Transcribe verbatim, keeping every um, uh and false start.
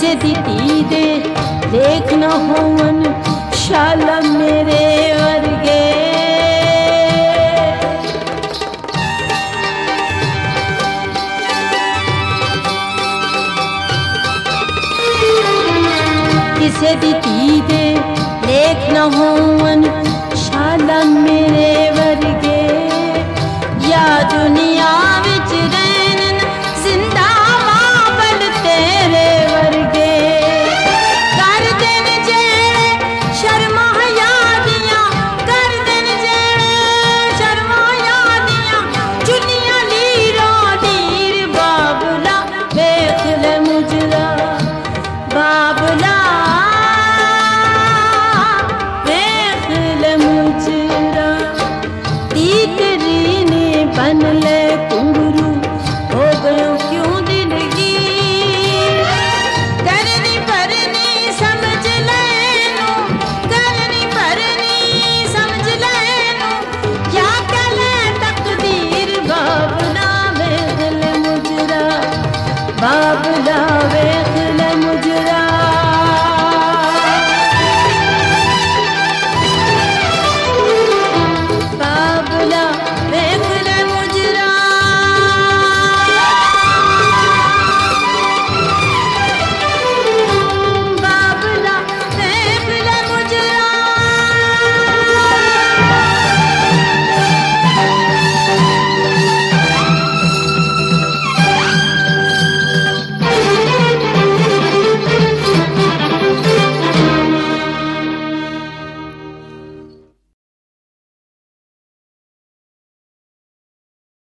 किसे दी दे देख न होवन शाला मेरे वर्गे। किसे दी दे देख न होवन शाला मेरे वर्गे। या दुनिया विच रहन जिंदा माबल तेरे वर्गे। कर देन जेड़े शर्मा यादियां, कर देन जेड़े शर्मा यादियां, चुनियां लीरो लीर बाबला देख ले मुजरा। बाबला देख ले मुजरा। तीतरी ने बन ले घुंघरू हो गयो क्यों दिलगीर। करनी भरनी समझ लैनू, करनी भरनी समझ लैनू, या कले तकदीर बाबला देख ले मुजरा। बाबला